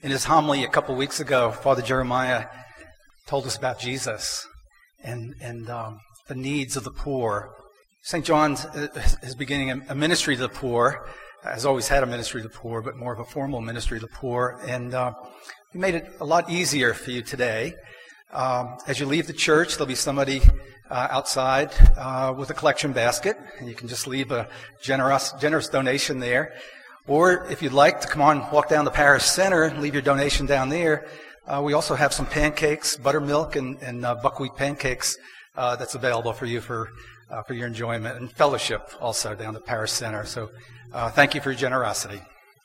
In his homily a couple weeks ago, Father Jeremiah told us about Jesus and the needs of the poor. St. John is beginning a ministry to the poor, has always had a ministry to the poor, but more of a formal ministry to the poor. And he made it a lot easier for you today. As you leave the church, there'll be somebody outside with a collection basket, and you can just leave a generous donation there. Or if you'd like to come on, walk down the parish center and leave your donation down there. We also have some pancakes, buttermilk, and buckwheat pancakes that's available for you for your enjoyment, and fellowship also down the parish center. So thank you for your generosity.